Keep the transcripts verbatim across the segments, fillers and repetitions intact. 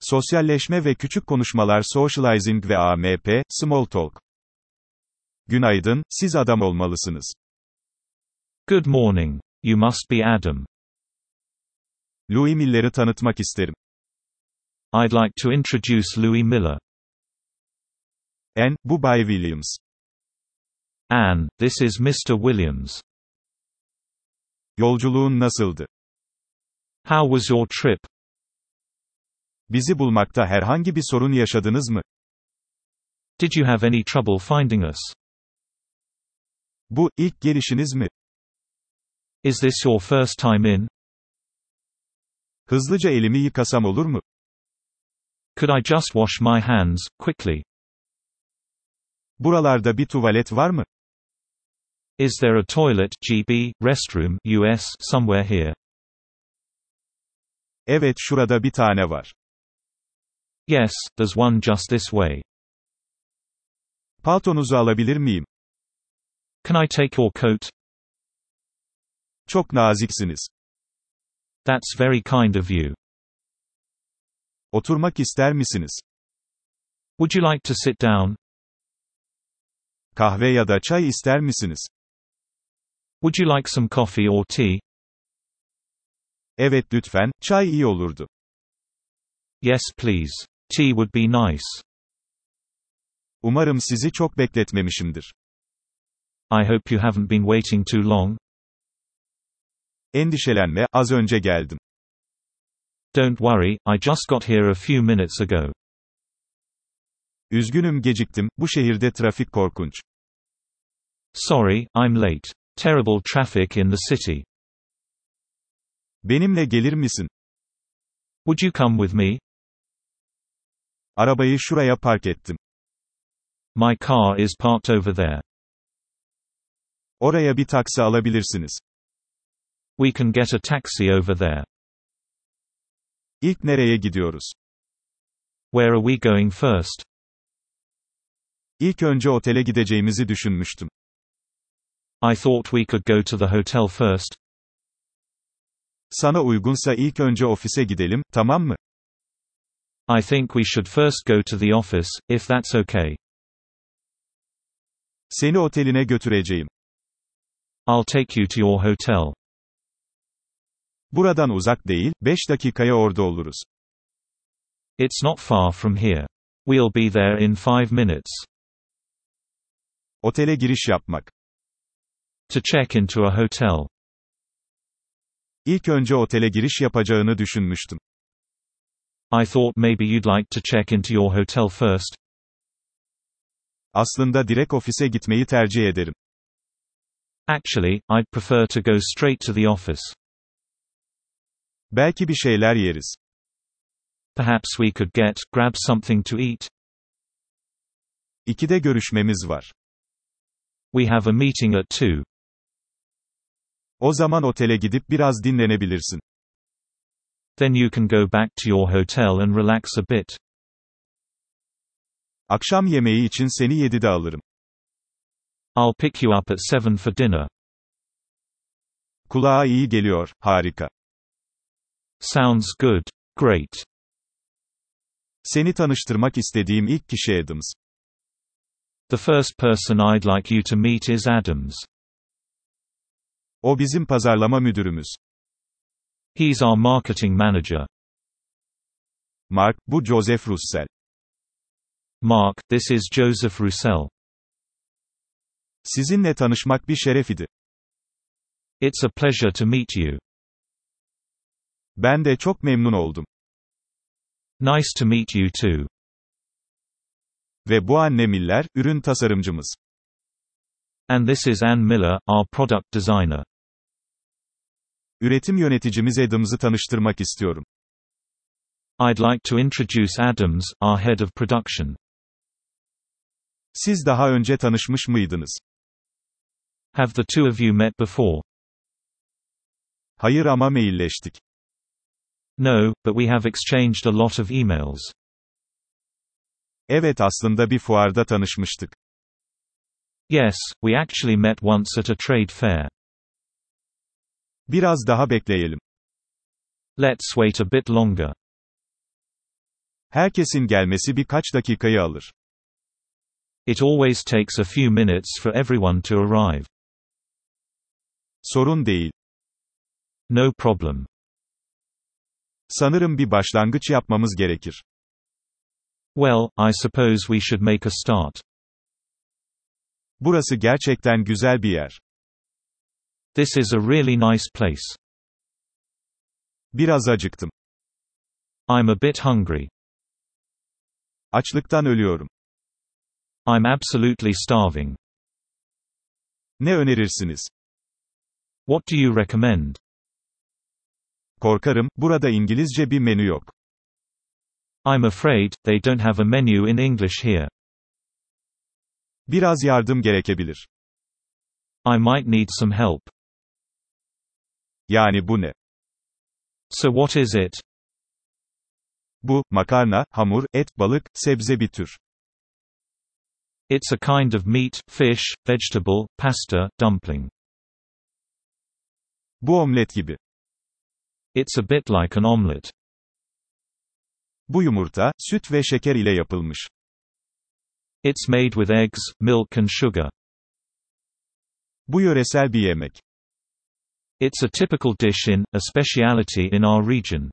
Sosyalleşme ve küçük konuşmalar socializing ve A M P, small talk. Günaydın, siz adam olmalısınız. Good morning. You must be Adam. Louis Miller'ı tanıtmak isterim. I'd like to introduce Louis Miller. Anne, bu Bay Williams. Anne, this is mister Williams. Yolculuğun nasıldı? How was your trip? Bizi bulmakta herhangi bir sorun yaşadınız mı? Did you have any trouble finding us? Bu, ilk gelişiniz mi? Is this your first time in? Hızlıca elimi yıkasam olur mu? Could I just wash my hands, quickly? Buralarda bir tuvalet var mı? Is there a toilet, G B, restroom, U S, somewhere here? Evet, şurada bir tane var. Yes, there's one just this way. Paltonuzu alabilir miyim? Can I take your coat? Çok naziksiniz. That's very kind of you. Oturmak ister misiniz? Would you like to sit down? Kahve ya da çay ister misiniz? Would you like some coffee or tea? Evet lütfen, çay iyi olurdu. Yes, please. Tea would be nice. Umarım sizi çok bekletmemişimdir. I hope you haven't been waiting too long. Endişelenme, az önce geldim. Don't worry, I just got here a few minutes ago. Üzgünüm geciktim, bu şehirde trafik korkunç. Sorry, I'm late. Terrible traffic in the city. Benimle gelir misin? Would you come with me? Arabayı şuraya park ettim. My car is parked over there. Oraya bir taksi alabilirsiniz. We can get a taxi over there. İlk nereye gidiyoruz? Where are we going first? İlk önce otele gideceğimizi düşünmüştüm. I thought we could go to the hotel first. Sana uygunsa ilk önce ofise gidelim, tamam mı? I think we should first go to the office, if that's okay. Seni oteline götüreceğim. I'll take you to your hotel. Buradan uzak değil, beş dakikaya orada oluruz. It's not far from here. We'll be there in five minutes. Otele giriş yapmak. To check into a hotel. İlk önce otele giriş yapacağını düşünmüştüm. I thought maybe you'd like to check into your hotel first. Aslında direkt ofise gitmeyi tercih ederim. Actually, I'd prefer to go straight to the office. Belki bir şeyler yeriz. Perhaps we could get, grab something to eat. İkide görüşmemiz var. We have a meeting at two. O zaman otele gidip biraz dinlenebilirsin. Then you can go back to your hotel and relax a bit. Akşam yemeği için seni yedide alırım. I'll pick you up at seven for dinner. Kulağa iyi geliyor, harika. Sounds good. Great. Seni tanıştırmak istediğim ilk kişi Adams. The first person I'd like you to meet is Adams. O bizim pazarlama müdürümüz. He's our marketing manager. Mark, bu Joseph Russell. Mark, this is Joseph Roussel. Sizinle tanışmak bir şeref idi. It's a pleasure to meet you. Ben de çok memnun oldum. Nice to meet you too. Ve bu Anne Miller, ürün tasarımcımız. And this is Anne Miller, our product designer. Üretim yöneticimiz Adams'ı tanıştırmak istiyorum. I'd like to introduce Adams, our head of production. Siz daha önce tanışmış mıydınız? Have the two of you met before? Hayır ama mailleştik. No, but we have exchanged a lot of emails. Evet aslında bir fuarda tanışmıştık. Yes, we actually met once at a trade fair. Biraz daha bekleyelim. Let's wait a bit longer. Herkesin gelmesi birkaç dakikayı alır. It always takes a few minutes for everyone to arrive. Sorun değil. No problem. Sanırım bir başlangıç yapmamız gerekir. Well, I suppose we should make a start. Burası gerçekten güzel bir yer. This is a really nice place. Biraz acıktım. I'm a bit hungry. Açlıktan ölüyorum. I'm absolutely starving. Ne önerirsiniz? What do you recommend? Korkarım, burada İngilizce bir menü yok. I'm afraid, they don't have a menu in English here. Biraz yardım gerekebilir. I might need some help. Yani bu ne? So what is it? Bu, makarna, hamur, et, balık, sebze bir tür. It's a kind of meat, fish, vegetable, pasta, dumpling. Bu omlet gibi. It's a bit like an omelette. Bu yumurta, süt ve şeker ile yapılmış. It's made with eggs, milk and sugar. Bu yöresel bir yemek. It's a typical dish in, a speciality in our region.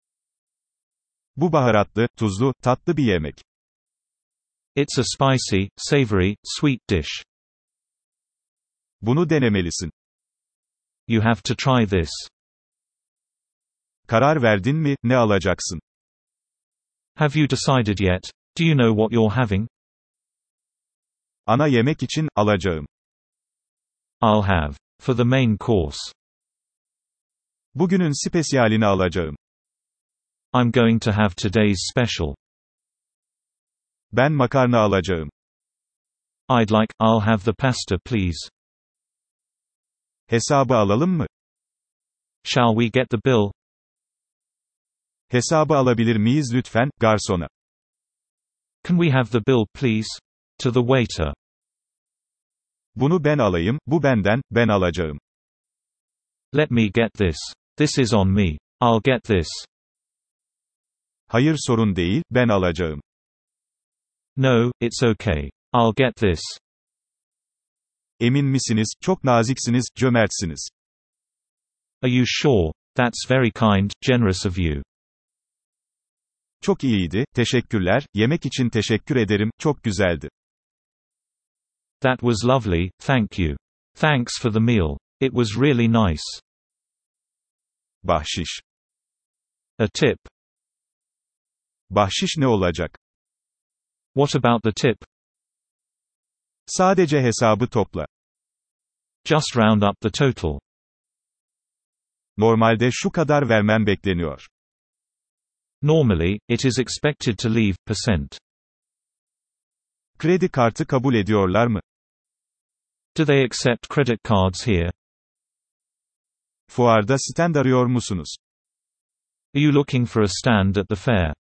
Bu baharatlı, tuzlu, tatlı bir yemek. It's a spicy, savory, sweet dish. Bunu denemelisin. You have to try this. Karar verdin mi, ne alacaksın? Have you decided yet? Do you know what you're having? Ana yemek için, alacağım. I'll have. For the main course. Bugünün spesiyalini alacağım. I'm going to have today's special. Ben makarna alacağım. I'd like, I'll have the pasta please. Hesabı alalım mı? Shall we get the bill? Hesabı alabilir miyiz lütfen, garsona? Can we have the bill please? To the waiter. Bunu ben alayım, bu benden, ben alacağım. Let me get this. This is on me. I'll get this. Hayır sorun değil, ben alacağım. No, it's okay. I'll get this. Emin misiniz, çok naziksiniz, cömertsiniz. Are you sure? That's very kind, generous of you. Çok iyiydi, teşekkürler, yemek için teşekkür ederim, çok güzeldi. That was lovely, thank you. Thanks for the meal. It was really nice. Bahşiş. A tip. Bahşiş ne olacak? What about the tip? Sadece hesabı topla. Just round up the total. Normalde şu kadar vermen bekleniyor. Normally, it is expected to leave percent. Kredi kartı kabul ediyorlar mı? Do they accept credit cards here? Fuarda stand arıyor musunuz? Are you looking for a stand at the fair?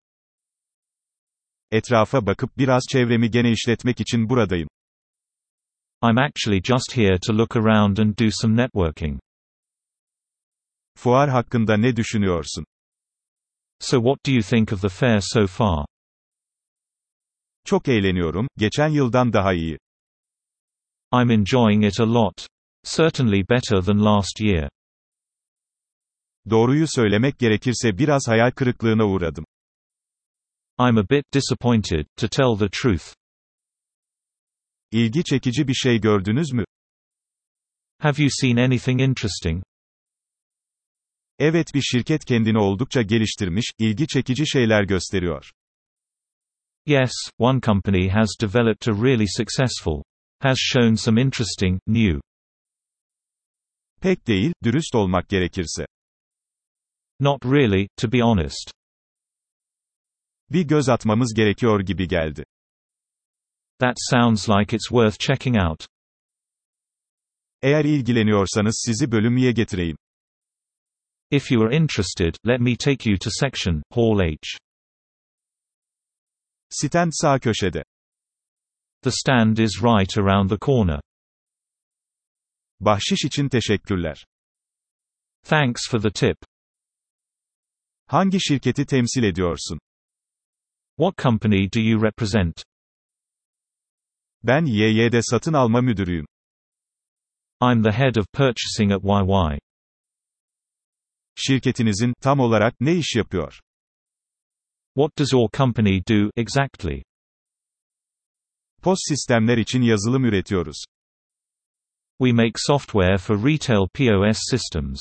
Etrafa bakıp biraz çevremi genişletmek için buradayım. I'm actually just here to look around and do some networking. Fuar hakkında ne düşünüyorsun? So what do you think of the fair so far? Çok eğleniyorum, geçen yıldan daha iyi. I'm enjoying it a lot. Certainly better than last year. Doğruyu söylemek gerekirse biraz hayal kırıklığına uğradım. I'm a bit disappointed, to tell the truth. İlgi çekici bir şey gördünüz mü? Have you seen anything interesting? Evet, bir şirket kendini oldukça geliştirmiş, ilgi çekici şeyler gösteriyor. Yes, one company has developed a really successful. Has shown some interesting, new. Pek değil, dürüst olmak gerekirse. Not really, to be honest. Bir göz atmamız gerekiyor gibi geldi. That sounds like it's worth checking out. Eğer ilgileniyorsanız sizi bölümüye getireyim. If you are interested, let me take you to section, Hall H. Stand sağ köşede. The stand is right around the corner. Bahşiş için teşekkürler. Thanks for the tip. Hangi şirketi temsil ediyorsun? What company do you represent? Ben Y Y'de satın alma müdürüyüm. I'm the head of purchasing at Y Y. Şirketinizin tam olarak ne iş yapıyor? What does your company do exactly? P O S sistemler için yazılım üretiyoruz. We make software for retail P O S systems.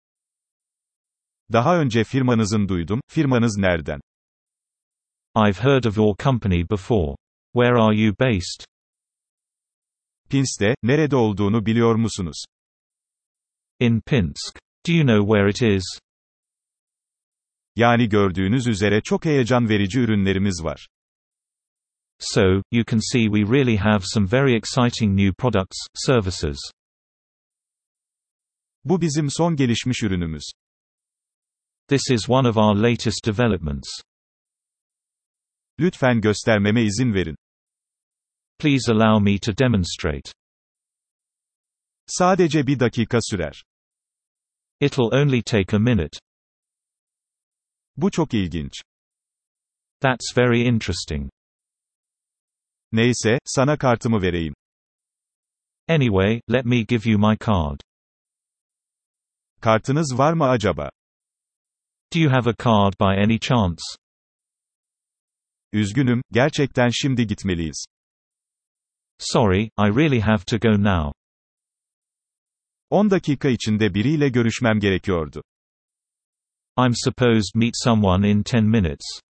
Daha önce firmanızın duydum, firmanız nereden? I've heard of your company before. Where are you based? Pinsk'te, nerede olduğunu biliyor musunuz? In Pinsk. Do you know where it is? Yani gördüğünüz üzere çok heyecan verici ürünlerimiz var. So, you can see we really have some very exciting new products, services. Bu bizim son gelişmiş ürünümüz. This is one of our latest developments. Lütfen göstermeme izin verin. Please allow me to demonstrate. Sadece bir dakika sürer. It'll only take a minute. Bu çok ilginç. That's very interesting. Neyse, sana kartımı vereyim. Anyway, let me give you my card. Kartınız var mı acaba? Do you have a card by any chance? Üzgünüm, gerçekten şimdi gitmeliyiz. Sorry, I really have to go now. on dakika içinde biriyle görüşmem gerekiyordu. I'm supposed to meet someone in ten minutes.